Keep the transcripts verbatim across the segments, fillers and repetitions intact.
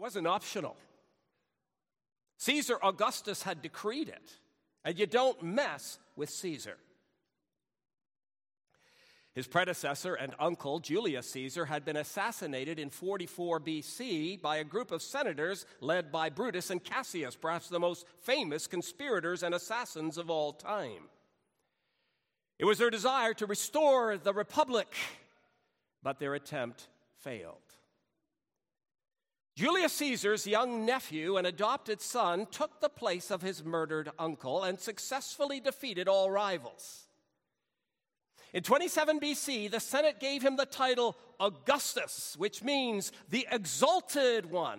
wasn't optional. Caesar Augustus had decreed it, and you don't mess with Caesar. His predecessor and uncle, Julius Caesar, had been assassinated in forty-four B C by a group of senators led by Brutus and Cassius, perhaps the most famous conspirators and assassins of all time. It was their desire to restore the republic, but their attempt failed. Julius Caesar's young nephew and adopted son took the place of his murdered uncle and successfully defeated all rivals. In twenty-seven B C, the Senate gave him the title Augustus, which means the exalted one.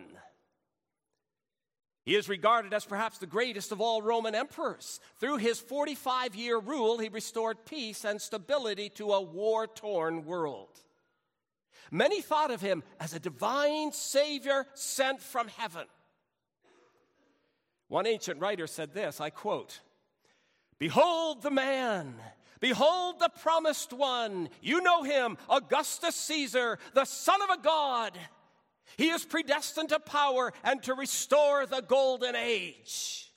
He is regarded as perhaps the greatest of all Roman emperors. Through his forty-five-year rule, he restored peace and stability to a war-torn world. Many thought of him as a divine savior sent from heaven. One ancient writer said this, I quote, "Behold the man, behold the promised one. You know him, Augustus Caesar, the son of a god. He is predestined to power and to restore the golden age."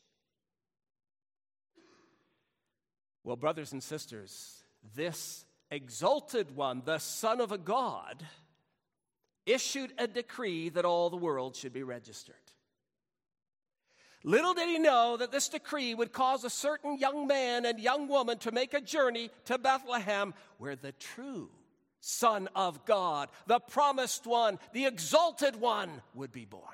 Well, brothers and sisters, this exalted one, the son of a god, issued a decree that all the world should be registered. Little did he know that this decree would cause a certain young man and young woman to make a journey to Bethlehem, where the true Son of God, the promised one, the exalted one, would be born.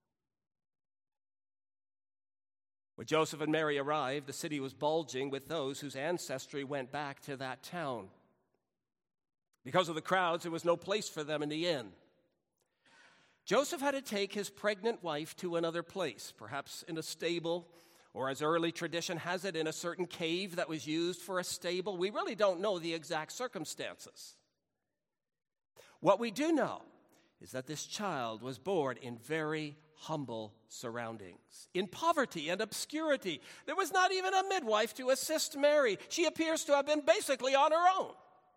When Joseph and Mary arrived, the city was bulging with those whose ancestry went back to that town. Because of the crowds, there was no place for them in the inn. Joseph had to take his pregnant wife to another place, perhaps in a stable, or as early tradition has it, in a certain cave that was used for a stable. We really don't know the exact circumstances. What we do know is that this child was born in very humble surroundings, in poverty and obscurity. There was not even a midwife to assist Mary. She appears to have been basically on her own.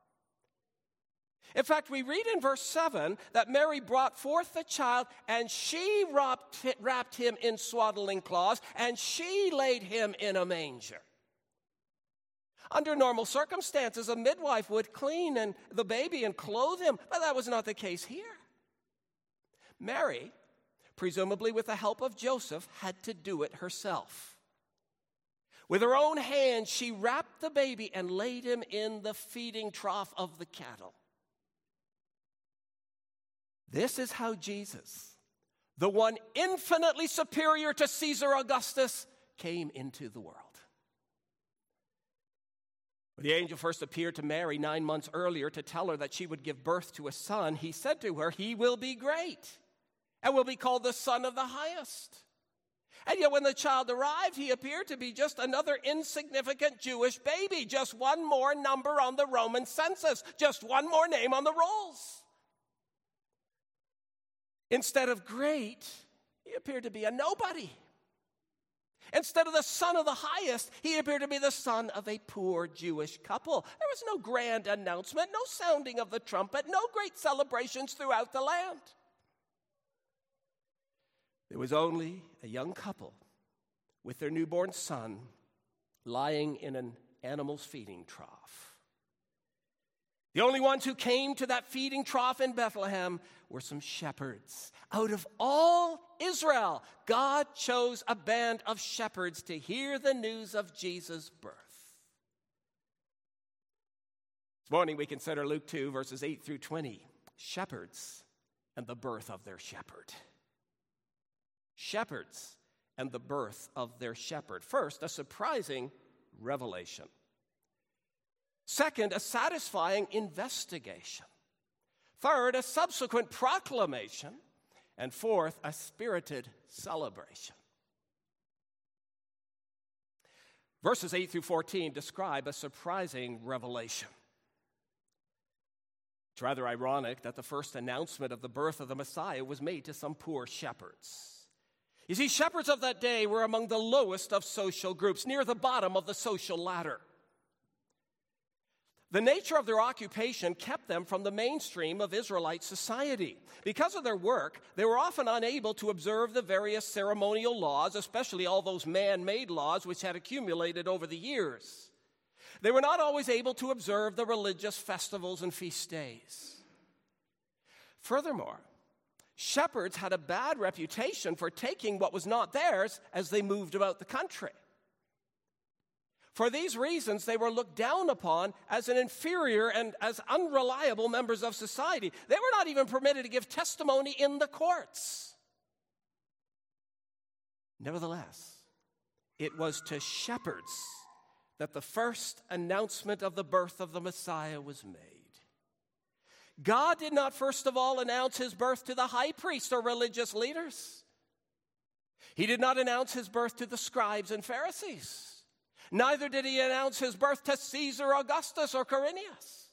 In fact, we read in verse seven that Mary brought forth the child, and she wrapped, wrapped him in swaddling cloths, and she laid him in a manger. Under normal circumstances, a midwife would clean and the baby and clothe him, but that was not the case here. Mary, presumably with the help of Joseph, had to do it herself. With her own hands, she wrapped the baby and laid him in the feeding trough of the cattle. This is how Jesus, the one infinitely superior to Caesar Augustus, came into the world. When the angel first appeared to Mary nine months earlier to tell her that she would give birth to a son, he said to her, "He will be great and will be called the Son of the Highest." And yet when the child arrived, he appeared to be just another insignificant Jewish baby, just one more number on the Roman census, just one more name on the rolls. Instead of great, he appeared to be a nobody. Instead of the Son of the Highest, he appeared to be the son of a poor Jewish couple. There was no grand announcement, no sounding of the trumpet, no great celebrations throughout the land. There was only a young couple with their newborn son lying in an animal's feeding trough. The only ones who came to that feeding trough in Bethlehem were some shepherds. Out of all Israel, God chose a band of shepherds to hear the news of Jesus' birth. This morning we consider Luke two, verses eight through twenty. Shepherds and the birth of their shepherd. Shepherds and the birth of their shepherd. First, a surprising revelation. Second, a satisfying investigation. Third, a subsequent proclamation. And fourth, a spirited celebration. Verses eight through fourteen describe a surprising revelation. It's rather ironic that the first announcement of the birth of the Messiah was made to some poor shepherds. You see, shepherds of that day were among the lowest of social groups, near the bottom of the social ladder. The nature of their occupation kept them from the mainstream of Israelite society. Because of their work, they were often unable to observe the various ceremonial laws, especially all those man-made laws which had accumulated over the years. They were not always able to observe the religious festivals and feast days. Furthermore, shepherds had a bad reputation for taking what was not theirs as they moved about the country. For these reasons, they were looked down upon as an inferior and as unreliable members of society. They were not even permitted to give testimony in the courts. Nevertheless, it was to shepherds that the first announcement of the birth of the Messiah was made. God did not first of all announce his birth to the high priests or religious leaders. He did not announce his birth to the scribes and Pharisees. Neither did he announce his birth to Caesar Augustus or Quirinius.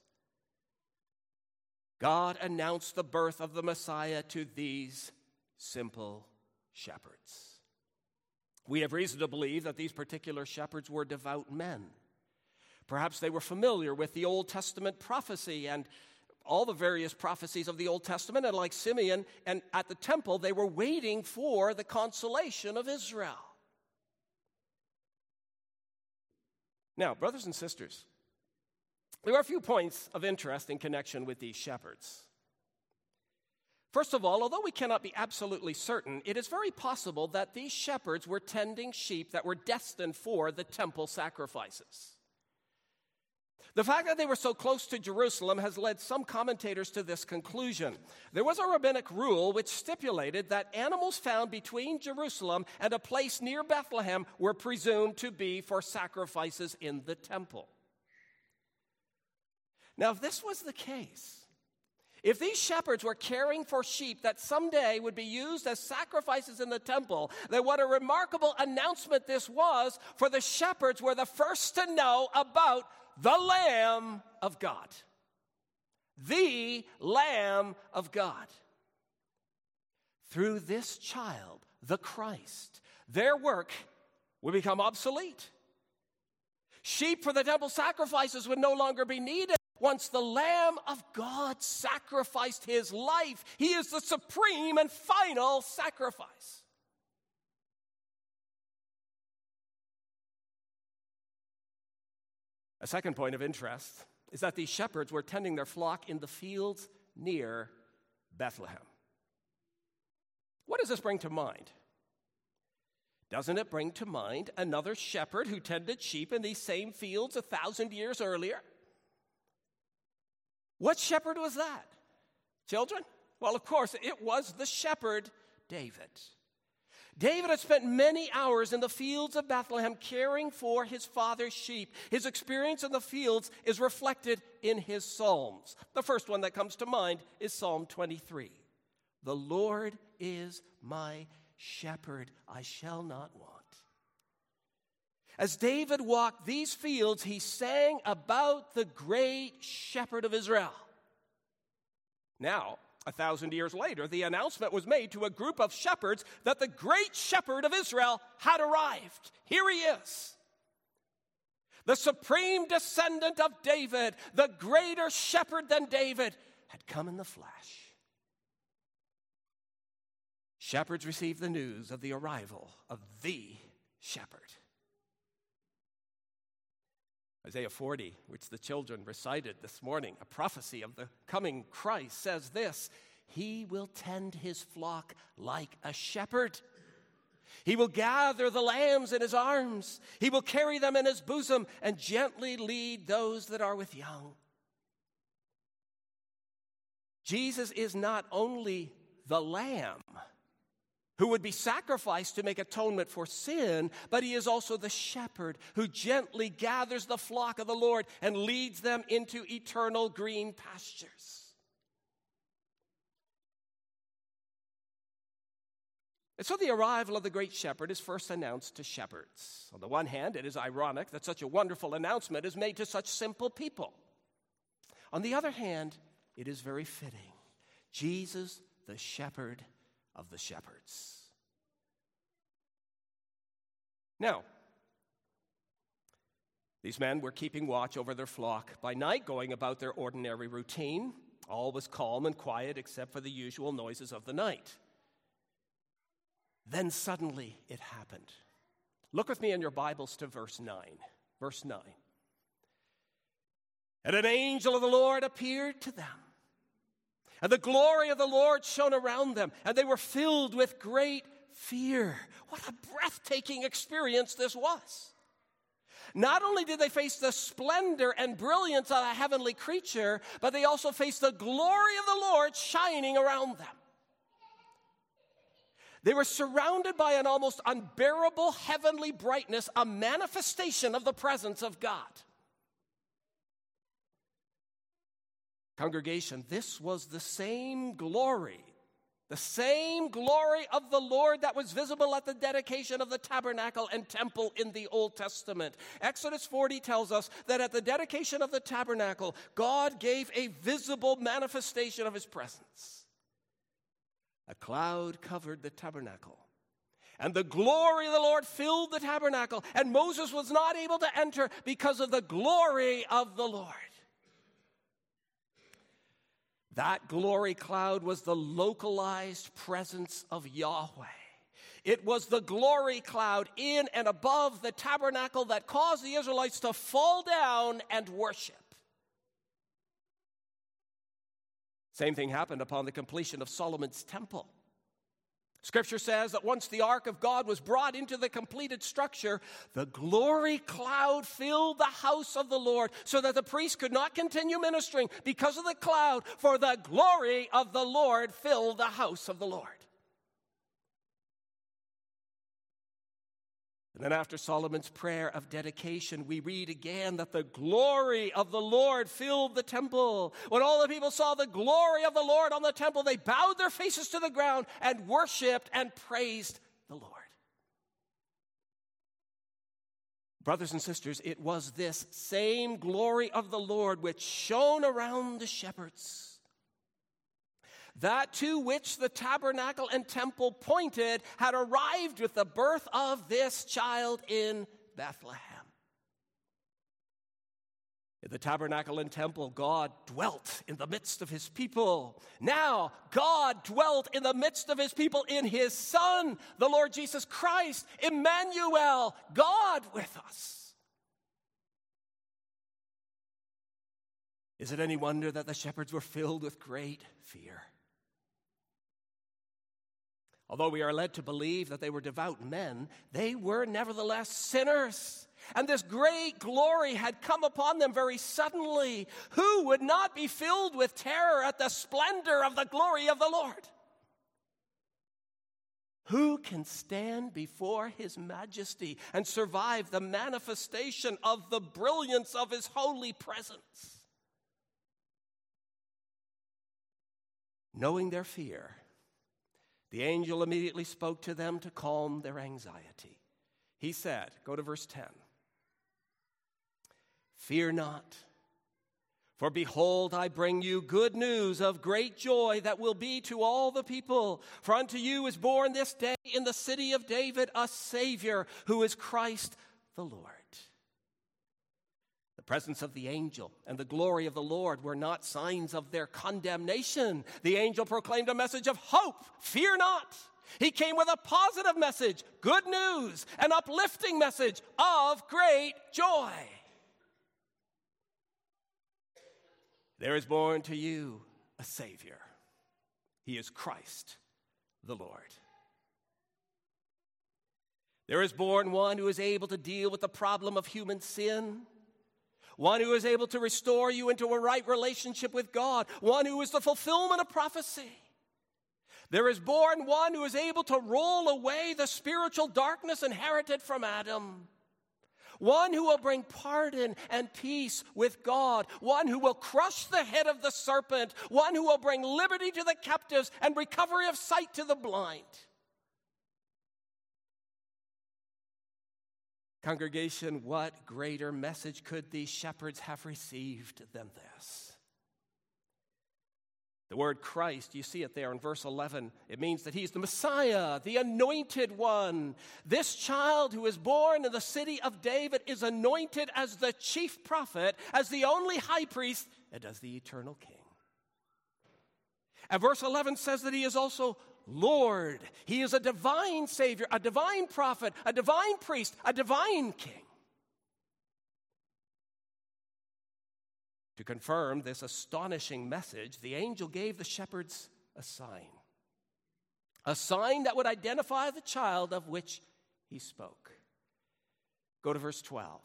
God announced the birth of the Messiah to these simple shepherds. We have reason to believe that these particular shepherds were devout men. Perhaps they were familiar with the Old Testament prophecy and all the various prophecies of the Old Testament, and like Simeon, and at the temple, they were waiting for the consolation of Israel. Now, brothers and sisters, there are a few points of interest in connection with these shepherds. First of all, although we cannot be absolutely certain, it is very possible that these shepherds were tending sheep that were destined for the temple sacrifices. The fact that they were so close to Jerusalem has led some commentators to this conclusion. There was a rabbinic rule which stipulated that animals found between Jerusalem and a place near Bethlehem were presumed to be for sacrifices in the temple. Now, if this was the case, if these shepherds were caring for sheep that someday would be used as sacrifices in the temple, then what a remarkable announcement this was, for the shepherds were the first to know about the Lamb of God. The Lamb of God. Through this child, the Christ, their work would become obsolete. Sheep for the temple sacrifices would no longer be needed. Once the Lamb of God sacrificed his life, he is the supreme and final sacrifice. A second point of interest is that these shepherds were tending their flock in the fields near Bethlehem. What does this bring to mind? Doesn't it bring to mind another shepherd who tended sheep in these same fields a thousand years earlier? What shepherd was that? Children? Well, of course, it was the shepherd David. David had spent many hours in the fields of Bethlehem caring for his father's sheep. His experience in the fields is reflected in his Psalms. The first one that comes to mind is Psalm twenty-three. The Lord is my shepherd, I shall not want. As David walked these fields, he sang about the great shepherd of Israel. Now, a thousand years later, the announcement was made to a group of shepherds that the great shepherd of Israel had arrived. Here he is. The supreme descendant of David, the greater shepherd than David, had come in the flesh. Shepherds received the news of the arrival of the shepherd. Isaiah forty, which the children recited this morning, a prophecy of the coming Christ, says this: He will tend his flock like a shepherd. He will gather the lambs in his arms. He will carry them in his bosom and gently lead those that are with young. Jesus is not only the lamb who would be sacrificed to make atonement for sin, but he is also the shepherd who gently gathers the flock of the Lord and leads them into eternal green pastures. And so the arrival of the great shepherd is first announced to shepherds. On the one hand, it is ironic that such a wonderful announcement is made to such simple people. On the other hand, it is very fitting. Jesus, the shepherd of the shepherds. Now, These men were keeping watch over their flock by night, going about their ordinary routine. All was calm and quiet except for the usual noises of the night. Then suddenly it happened. Look with me in your Bibles to verse nine. Verse nine. And an angel of the Lord appeared to them, and the glory of the Lord shone around them, and they were filled with great fear. What a breathtaking experience this was. Not only did they face the splendor and brilliance of a heavenly creature, but they also faced the glory of the Lord shining around them. They were surrounded by an almost unbearable heavenly brightness, a manifestation of the presence of God. Congregation, this was the same glory, the same glory of the Lord that was visible at the dedication of the tabernacle and temple in the Old Testament. Exodus forty tells us that at the dedication of the tabernacle, God gave a visible manifestation of his presence. A cloud covered the tabernacle, and the glory of the Lord filled the tabernacle, and Moses was not able to enter because of the glory of the Lord. That glory cloud was the localized presence of Yahweh. It was the glory cloud in and above the tabernacle that caused the Israelites to fall down and worship. Same thing happened upon the completion of Solomon's temple. Scripture says that once the ark of God was brought into the completed structure, the glory cloud filled the house of the Lord so that the priest could not continue ministering because of the cloud, for the glory of the Lord filled the house of the Lord. And then after Solomon's prayer of dedication, we read again that the glory of the Lord filled the temple. When all the people saw the glory of the Lord on the temple, they bowed their faces to the ground and worshiped and praised the Lord. Brothers and sisters, it was this same glory of the Lord which shone around the shepherds. That to which the tabernacle and temple pointed had arrived with the birth of this child in Bethlehem. In the tabernacle and temple, God dwelt in the midst of his people. Now, God dwelt in the midst of his people in his Son, the Lord Jesus Christ, Emmanuel, God with us. Is it any wonder that the shepherds were filled with great fear? Although we are led to believe that they were devout men, they were nevertheless sinners. And this great glory had come upon them very suddenly. Who would not be filled with terror at the splendor of the glory of the Lord? Who can stand before his majesty and survive the manifestation of the brilliance of his holy presence? Knowing their fear, the angel immediately spoke to them to calm their anxiety. He said, go to verse ten. Fear not, for behold, I bring you good news of great joy that will be to all the people. For unto you is born this day in the city of David a Savior, who is Christ the Lord. The presence of the angel and the glory of the Lord were not signs of their condemnation. The angel proclaimed a message of hope. Fear not. He came with a positive message, good news, an uplifting message of great joy. There is born to you a Savior. He is Christ the Lord. There is born one who is able to deal with the problem of human sin. One who is able to restore you into a right relationship with God. One who is the fulfillment of prophecy. There is born one who is able to roll away the spiritual darkness inherited from Adam. One who will bring pardon and peace with God. One who will crush the head of the serpent. One who will bring liberty to the captives and recovery of sight to the blind. Congregation, what greater message could these shepherds have received than this? The word Christ, you see it there in verse eleven. It means that he's the Messiah, the anointed one. This child who is born in the city of David is anointed as the chief prophet, as the only high priest, and as the eternal king. And verse eleven says that he is also Lord. He is a divine Savior, a divine prophet, a divine priest, a divine king. To confirm this astonishing message, the angel gave the shepherds a sign. A sign that would identify the child of which he spoke. Go to verse twelve.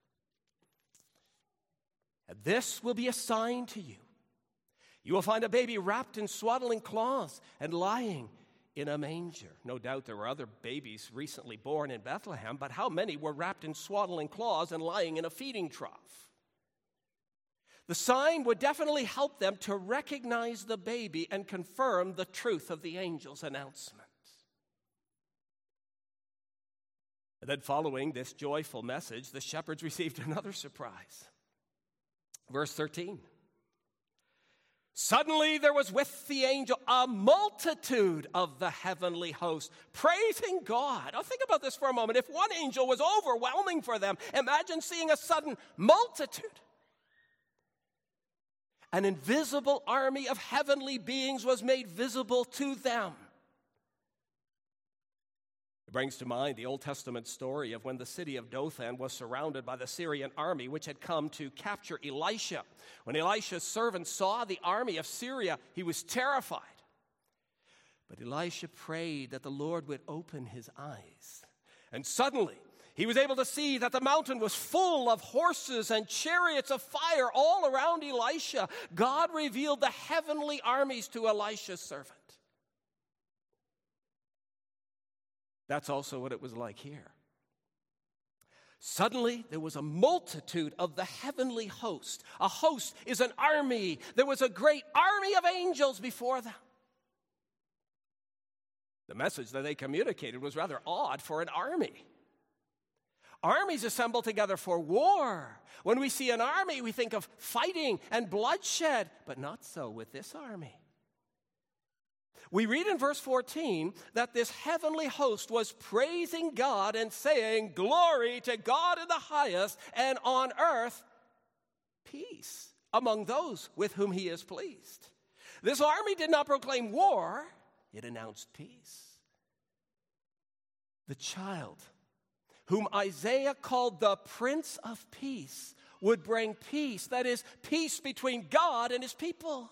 And this will be a sign to you. You will find a baby wrapped in swaddling cloths and lying in a manger. No doubt there were other babies recently born in Bethlehem, but how many were wrapped in swaddling cloths and lying in a feeding trough? The sign would definitely help them to recognize the baby and confirm the truth of the angel's announcement. And then following this joyful message, the shepherds received another surprise. Verse thirteen. Suddenly there was with the angel a multitude of the heavenly host, praising God. Now think about this for a moment. If one angel was overwhelming for them, imagine seeing a sudden multitude. An invisible army of heavenly beings was made visible to them. It brings to mind the Old Testament story of when the city of Dothan was surrounded by the Syrian army, which had come to capture Elisha. When Elisha's servant saw the army of Syria, he was terrified. But Elisha prayed that the Lord would open his eyes. And suddenly, he was able to see that the mountain was full of horses and chariots of fire all around Elisha. God revealed the heavenly armies to Elisha's servant. That's also what it was like here. Suddenly, there was a multitude of the heavenly host. A host is an army. There was a great army of angels before them. The message that they communicated was rather odd for an army. Armies assemble together for war. When we see an army, we think of fighting and bloodshed, but not so with this army. We read in verse fourteen that this heavenly host was praising God and saying, "Glory to God in the highest, and on earth, peace among those with whom he is pleased." This army did not proclaim war, it announced peace. The child, whom Isaiah called the Prince of Peace, would bring peace, that is, peace between God and his people.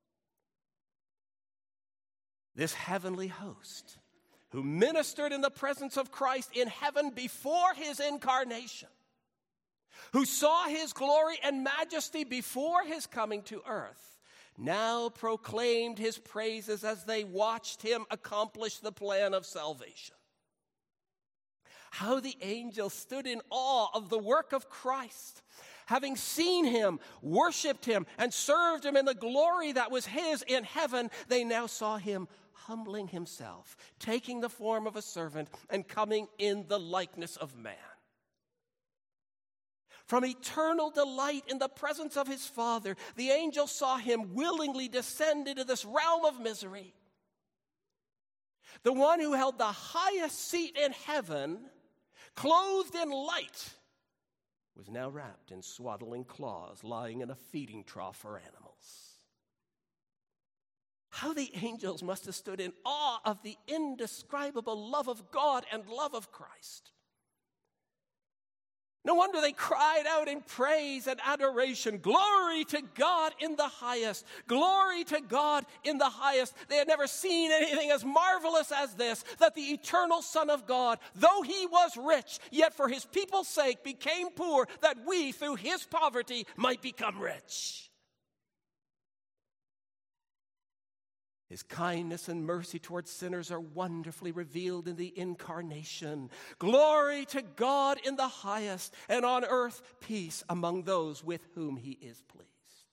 This heavenly host, who ministered in the presence of Christ in heaven before his incarnation, who saw his glory and majesty before his coming to earth, now proclaimed his praises as they watched him accomplish the plan of salvation. How the angels stood in awe of the work of Christ. Having seen him, worshiped him, and served him in the glory that was his in heaven, they now saw him humbling himself, taking the form of a servant, and coming in the likeness of man. From eternal delight in the presence of his Father, the angels saw him willingly descend into this realm of misery. The one who held the highest seat in heaven, clothed in light, was now wrapped in swaddling cloths, lying in a feeding trough for animals. How the angels must have stood in awe of the indescribable love of God and love of Christ. No wonder they cried out in praise and adoration, "Glory to God in the highest! Glory to God in the highest!" They had never seen anything as marvelous as this, that the eternal Son of God, though he was rich, yet for his people's sake became poor, that we, through his poverty, might become rich. His kindness and mercy towards sinners are wonderfully revealed in the incarnation. Glory to God in the highest, and on earth peace among those with whom he is pleased.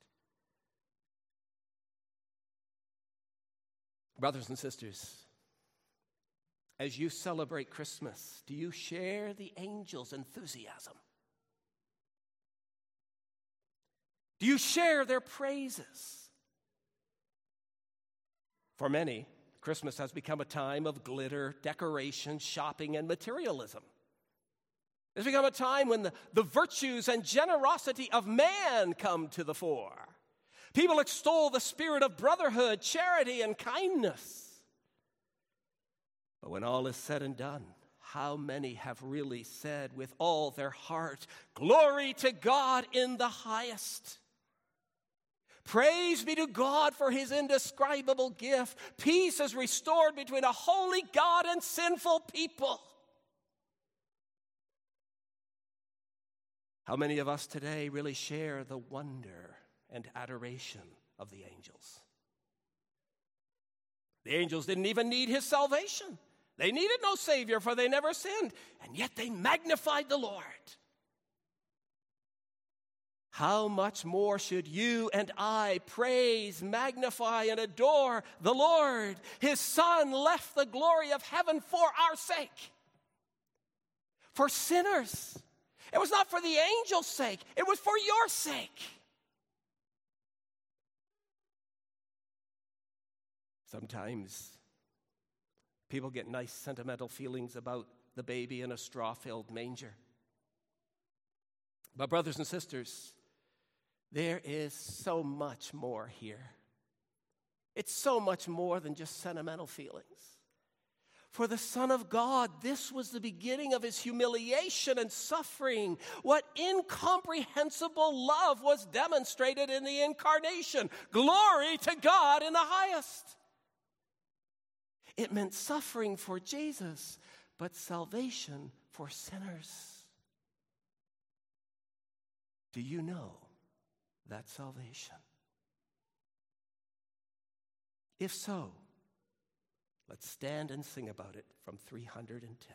Brothers and sisters, as you celebrate Christmas, do you share the angels' enthusiasm? Do you share their praises? For many, Christmas has become a time of glitter, decoration, shopping, and materialism. It's become a time when the, the virtues and generosity of man come to the fore. People extol the spirit of brotherhood, charity, and kindness. But when all is said and done, how many have really said with all their heart, "Glory to God in the highest. Praise be to God for his indescribable gift. Peace is restored between a holy God and sinful people." How many of us today really share the wonder and adoration of the angels? The angels didn't even need his salvation. They needed no Savior, for they never sinned, and yet they magnified the Lord. How much more should you and I praise, magnify, and adore the Lord? His Son left the glory of heaven for our sake, for sinners. It was not for the angels' sake. It was for your sake. Sometimes people get nice sentimental feelings about the baby in a straw-filled manger. But brothers and sisters, there is so much more here. It's so much more than just sentimental feelings. For the Son of God, this was the beginning of his humiliation and suffering. What incomprehensible love was demonstrated in the incarnation. Glory to God in the highest. It meant suffering for Jesus, but salvation for sinners. Do you know that salvation? If so, let's stand and sing about it from three hundred ten.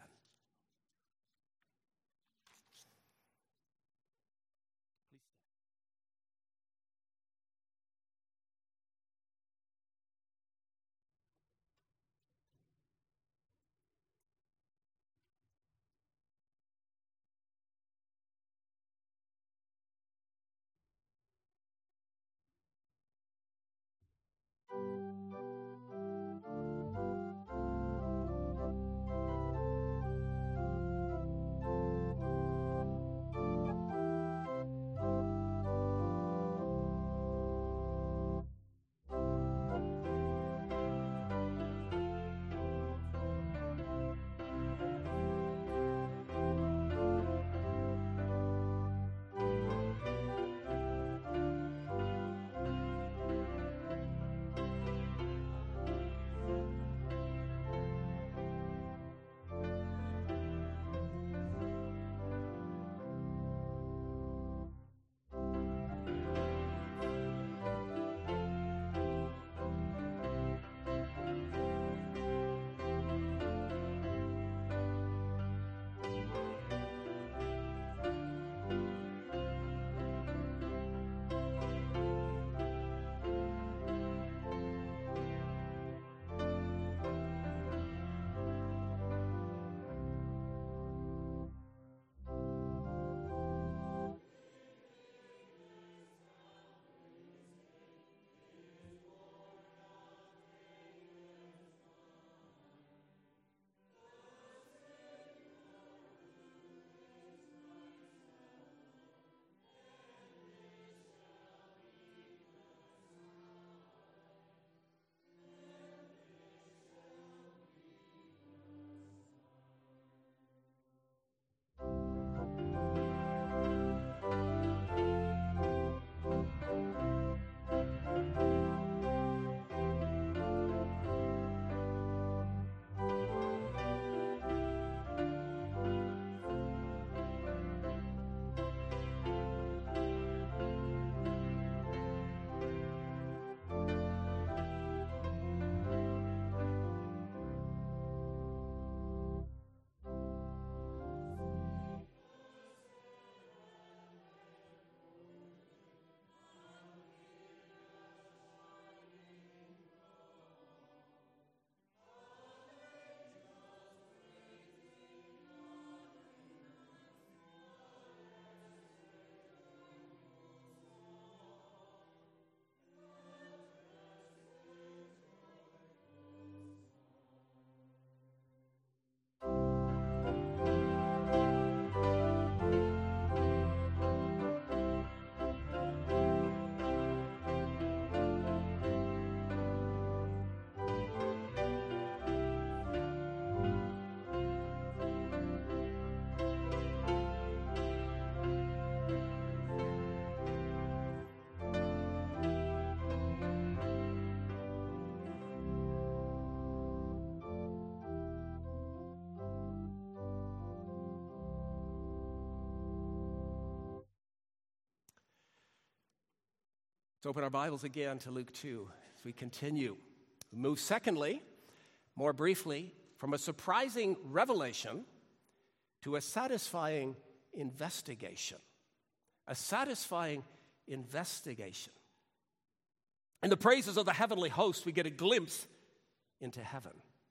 Let's open our Bibles again to Luke two as we continue. We move secondly, more briefly, from a surprising revelation to a satisfying investigation. A satisfying investigation. In the praises of the heavenly host, we get a glimpse into heaven.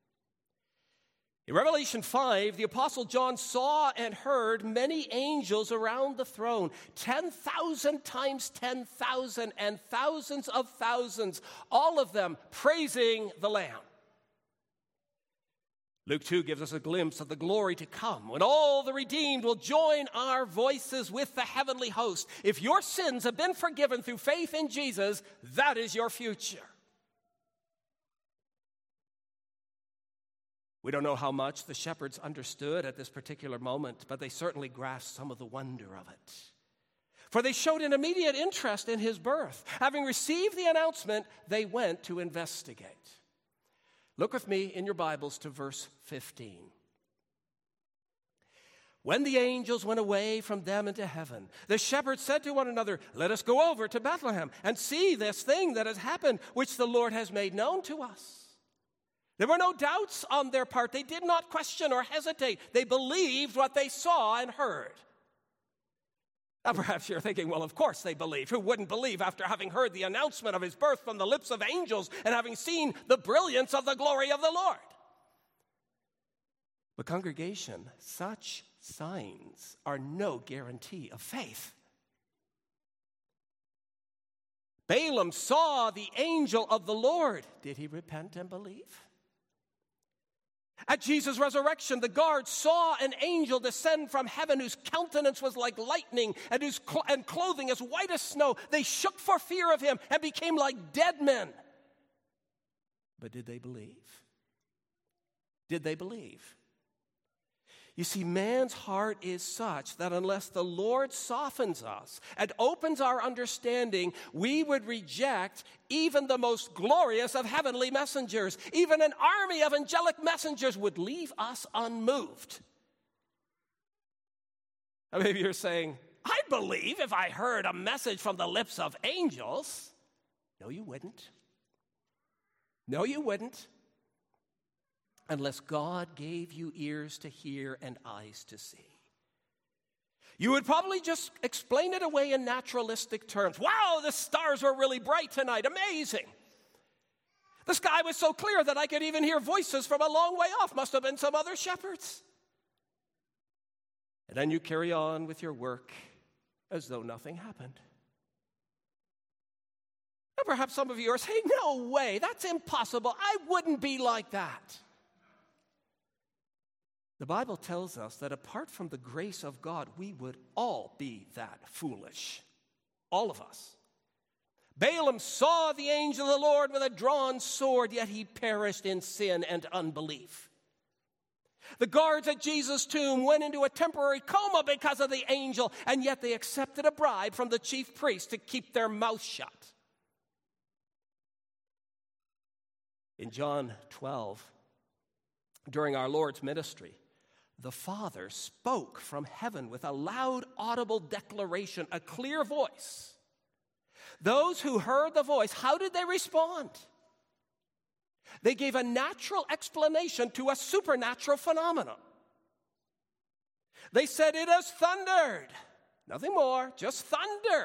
In Revelation five, the Apostle John saw and heard many angels around the throne, ten thousand times ten thousand and thousands of thousands, all of them praising the Lamb. Luke two gives us a glimpse of the glory to come, when all the redeemed will join our voices with the heavenly host. If your sins have been forgiven through faith in Jesus, that is your future. We don't know how much the shepherds understood at this particular moment, but they certainly grasped some of the wonder of it. For they showed an immediate interest in his birth. Having received the announcement, they went to investigate. Look with me in your Bibles to verse fifteen. When the angels went away from them into heaven, the shepherds said to one another, "Let us go over to Bethlehem and see this thing that has happened, which the Lord has made known to us." There were no doubts on their part. They did not question or hesitate. They believed what they saw and heard. Now, perhaps you're thinking, well, of course they believed. Who wouldn't believe after having heard the announcement of his birth from the lips of angels and having seen the brilliance of the glory of the Lord? But congregation, such signs are no guarantee of faith. Balaam saw the angel of the Lord. Did he repent and believe? At Jesus' resurrection, the guards saw an angel descend from heaven whose countenance was like lightning and whose cl- and clothing as white as snow. They shook for fear of him and became like dead men. But did they believe? Did they believe? You see, man's heart is such that unless the Lord softens us and opens our understanding, we would reject even the most glorious of heavenly messengers. Even an army of angelic messengers would leave us unmoved. Now, maybe you're saying, I'd believe if I heard a message from the lips of angels. No, you wouldn't. No, you wouldn't. Unless God gave you ears to hear and eyes to see. You would probably just explain it away in naturalistic terms. Wow, the stars were really bright tonight. Amazing. The sky was so clear that I could even hear voices from a long way off. Must have been some other shepherds. And then you carry on with your work as though nothing happened. Now, perhaps some of you are saying, no way, that's impossible. I wouldn't be like that. The Bible tells us that apart from the grace of God, we would all be that foolish. All of us. Balaam saw the angel of the Lord with a drawn sword, yet he perished in sin and unbelief. The guards at Jesus' tomb went into a temporary coma because of the angel, and yet they accepted a bribe from the chief priest to keep their mouth shut. In John twelve, during our Lord's ministry, the Father spoke from heaven with a loud, audible declaration, a clear voice. Those who heard the voice, how did they respond? They gave a natural explanation to a supernatural phenomenon. They said, "It has thundered." Nothing more, just thunder.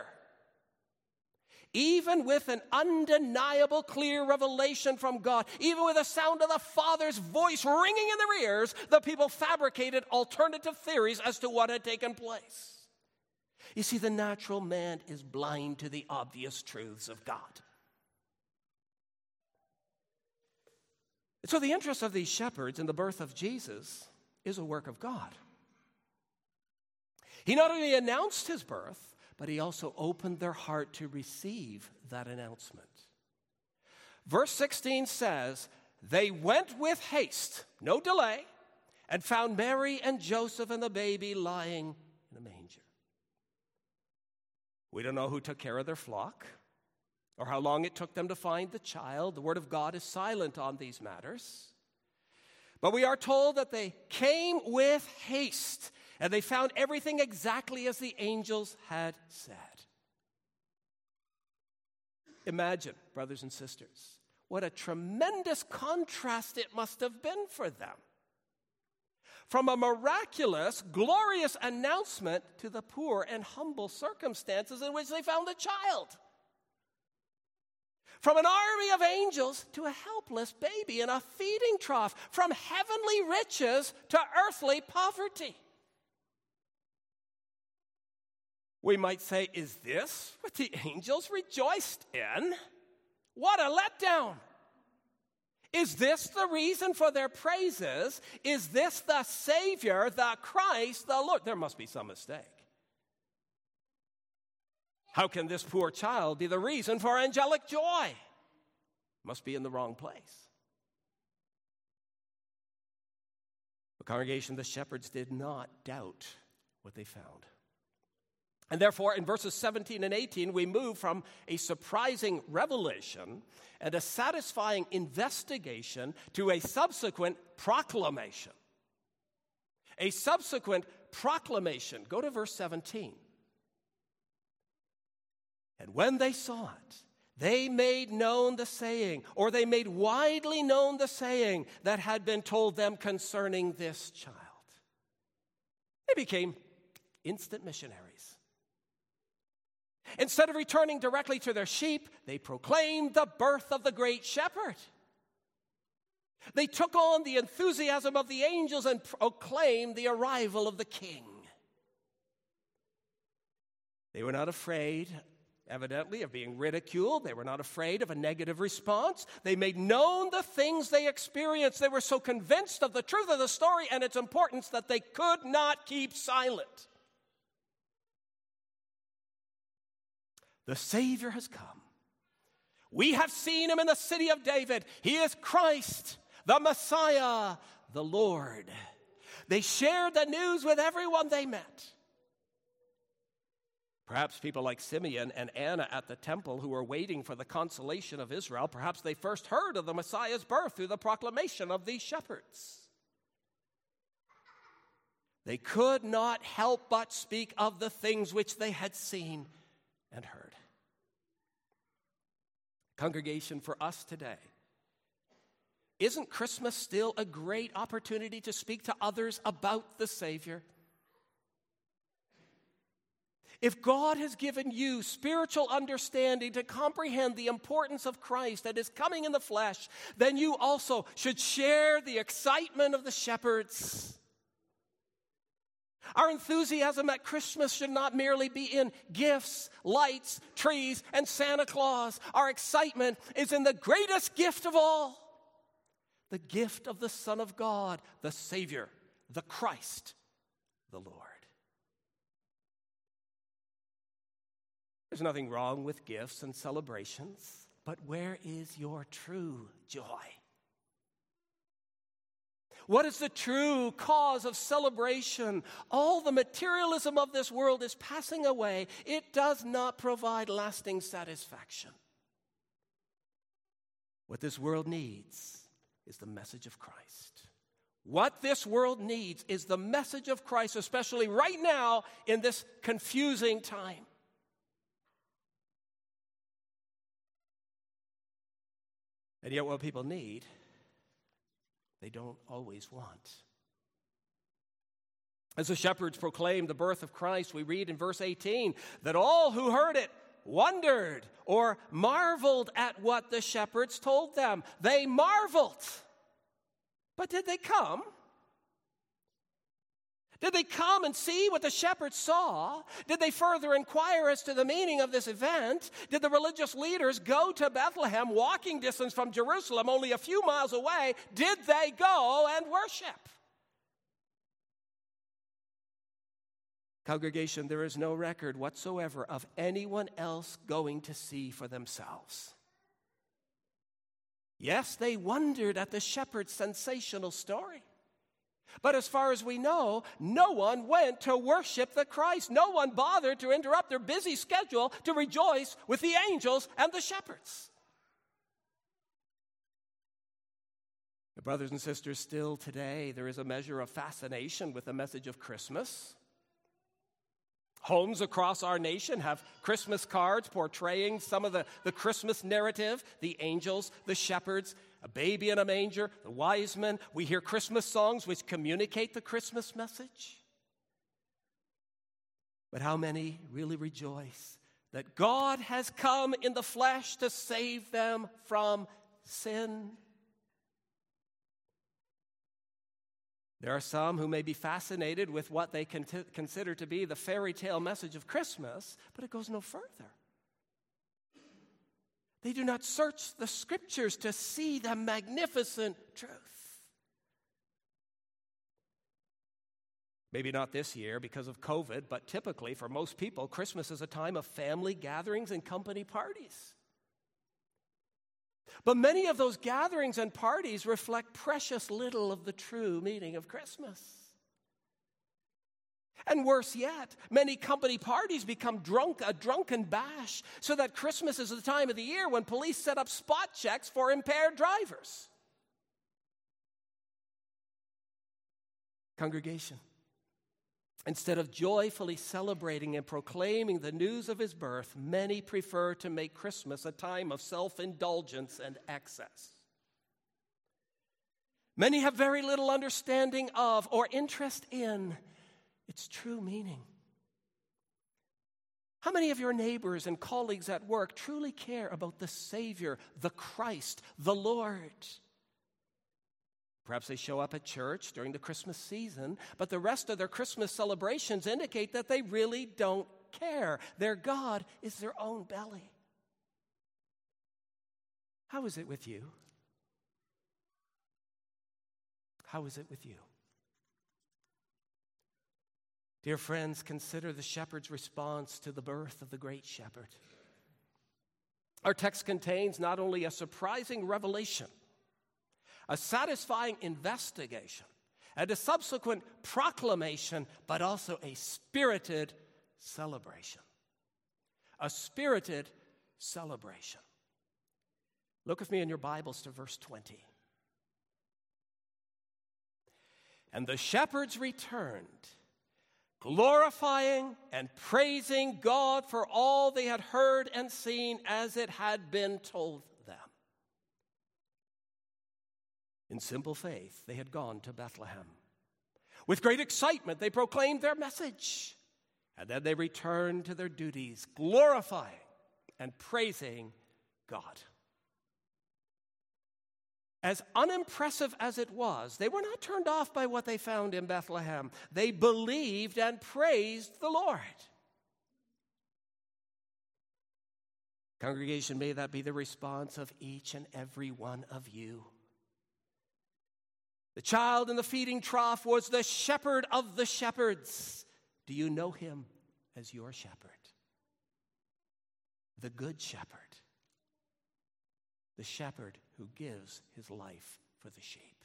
Even with an undeniable clear revelation from God, even with the sound of the Father's voice ringing in their ears, the people fabricated alternative theories as to what had taken place. You see, the natural man is blind to the obvious truths of God. So the interest of these shepherds in the birth of Jesus is a work of God. He not only announced his birth, but he also opened their heart to receive that announcement. Verse sixteen says, they went with haste, no delay, and found Mary and Joseph and the baby lying in a manger. We don't know who took care of their flock or how long it took them to find the child. The Word of God is silent on these matters. But we are told that they came with haste, and they found everything exactly as the angels had said. Imagine, brothers and sisters, what a tremendous contrast it must have been for them. From a miraculous, glorious announcement to the poor and humble circumstances in which they found a child. From an army of angels to a helpless baby in a feeding trough. From heavenly riches to earthly poverty. We might say, is this what the angels rejoiced in? What a letdown! Is this the reason for their praises? Is this the Savior, the Christ, the Lord? There must be some mistake. How can this poor child be the reason for angelic joy? Must be in the wrong place. The congregation, the shepherds did not doubt what they found. And therefore, in verses seventeen and eighteen, we move from a surprising revelation and a satisfying investigation to a subsequent proclamation. A subsequent proclamation. Go to verse seventeen. And when they saw it, they made known the saying, or they made widely known the saying that had been told them concerning this child. They became instant missionaries. Instead of returning directly to their sheep, they proclaimed the birth of the great shepherd. They took on the enthusiasm of the angels and proclaimed the arrival of the king. They were not afraid, evidently, of being ridiculed. They were not afraid of a negative response. They made known the things they experienced. They were so convinced of the truth of the story and its importance that they could not keep silent. The Savior has come. We have seen him in the city of David. He is Christ, the Messiah, the Lord. They shared the news with everyone they met. Perhaps people like Simeon and Anna at the temple who were waiting for the consolation of Israel, perhaps they first heard of the Messiah's birth through the proclamation of these shepherds. They could not help but speak of the things which they had seen and heard. Congregation, for us today, isn't Christmas still a great opportunity to speak to others about the Savior? If God has given you spiritual understanding to comprehend the importance of Christ that is coming in the flesh, then you also should share the excitement of the shepherds. Our enthusiasm at Christmas should not merely be in gifts, lights, trees, and Santa Claus. Our excitement is in the greatest gift of all, the gift of the Son of God, the Savior, the Christ, the Lord. There's nothing wrong with gifts and celebrations, but where is your true joy? What is the true cause of celebration? All the materialism of this world is passing away. It does not provide lasting satisfaction. What this world needs is the message of Christ. What this world needs is the message of Christ, especially right now in this confusing time. And yet what people need, they don't always want. As the shepherds proclaimed the birth of Christ, we read in verse eighteen that all who heard it wondered or marveled at what the shepherds told them. They marveled. But did they come? Did they come and see what the shepherds saw? Did they further inquire as to the meaning of this event? Did the religious leaders go to Bethlehem, walking distance from Jerusalem, only a few miles away? Did they go and worship? Congregation, there is no record whatsoever of anyone else going to see for themselves. Yes, they wondered at the shepherd's sensational story. But as far as we know, no one went to worship the Christ. No one bothered to interrupt their busy schedule to rejoice with the angels and the shepherds. Brothers and sisters, still today there is a measure of fascination with the message of Christmas. Homes across our nation have Christmas cards portraying some of the, the Christmas narrative, the angels, the shepherds, a baby in a manger, the wise men. We hear Christmas songs which communicate the Christmas message. But how many really rejoice that God has come in the flesh to save them from sin? There are some who may be fascinated with what they con- consider to be the fairy tale message of Christmas, but it goes no further. They do not search the Scriptures to see the magnificent truth. Maybe not this year because of COVID, but typically for most people, Christmas is a time of family gatherings and company parties. But many of those gatherings and parties reflect precious little of the true meaning of Christmas. And worse yet, many company parties become drunk, a drunken bash, so that Christmas is the time of the year when police set up spot checks for impaired drivers. Congregation, instead of joyfully celebrating and proclaiming the news of his birth, many prefer to make Christmas a time of self-indulgence and excess. Many have very little understanding of or interest in its true meaning. How many of your neighbors and colleagues at work truly care about the Savior, the Christ, the Lord? Perhaps they show up at church during the Christmas season, but the rest of their Christmas celebrations indicate that they really don't care. Their God is their own belly. How is it with you? How is it with you? Dear friends, consider the shepherd's response to the birth of the great shepherd. Our text contains not only a surprising revelation, a satisfying investigation, and a subsequent proclamation, but also a spirited celebration. A spirited celebration. Look with me in your Bibles to verse twenty. And the shepherds returned, glorifying and praising God for all they had heard and seen as it had been told them. In simple faith, they had gone to Bethlehem. With great excitement, they proclaimed their message. And then they returned to their duties, glorifying and praising God. As unimpressive as it was, they were not turned off by what they found in Bethlehem. They believed and praised the Lord. Congregation, may that be the response of each and every one of you. The child in the feeding trough was the shepherd of the shepherds. Do you know him as your shepherd? The good shepherd. The shepherd who gives his life for the sheep.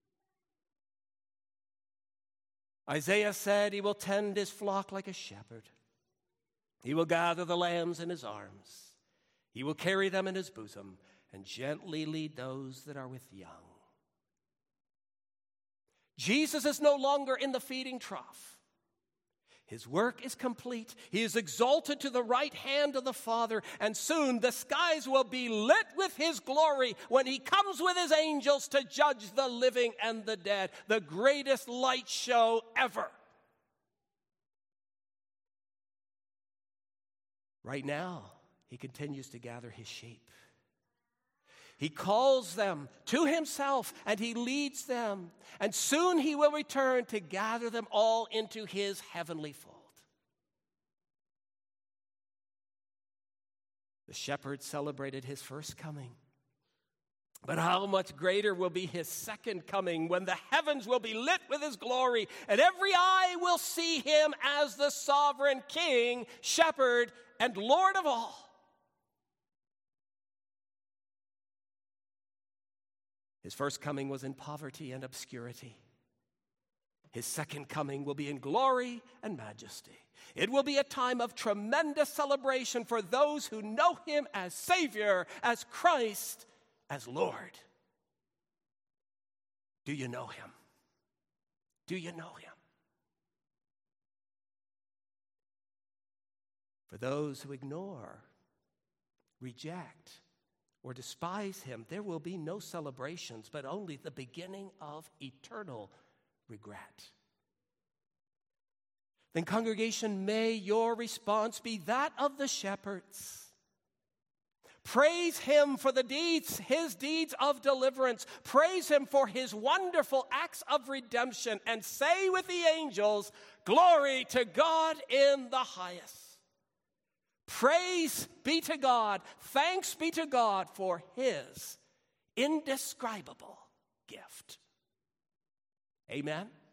Isaiah said he will tend his flock like a shepherd. He will gather the lambs in his arms. He will carry them in his bosom and gently lead those that are with young. Jesus is no longer in the feeding trough. His work is complete. He is exalted to the right hand of the Father, and soon the skies will be lit with his glory when he comes with his angels to judge the living and the dead, the greatest light show ever. Right now, he continues to gather his sheep. He calls them to himself and he leads them. And soon he will return to gather them all into his heavenly fold. The shepherd celebrated his first coming. But how much greater will be his second coming when the heavens will be lit with his glory and every eye will see him as the sovereign king, shepherd, and Lord of all. His first coming was in poverty and obscurity. His second coming will be in glory and majesty. It will be a time of tremendous celebration for those who know him as Savior, as Christ, as Lord. Do you know him? Do you know him? For those who ignore, reject, or despise him, there will be no celebrations, but only the beginning of eternal regret. Then, congregation, may your response be that of the shepherds. Praise him for the deeds, his deeds of deliverance. Praise him for his wonderful acts of redemption. And say with the angels, glory to God in the highest. Praise be to God, thanks be to God for his indescribable gift. Amen.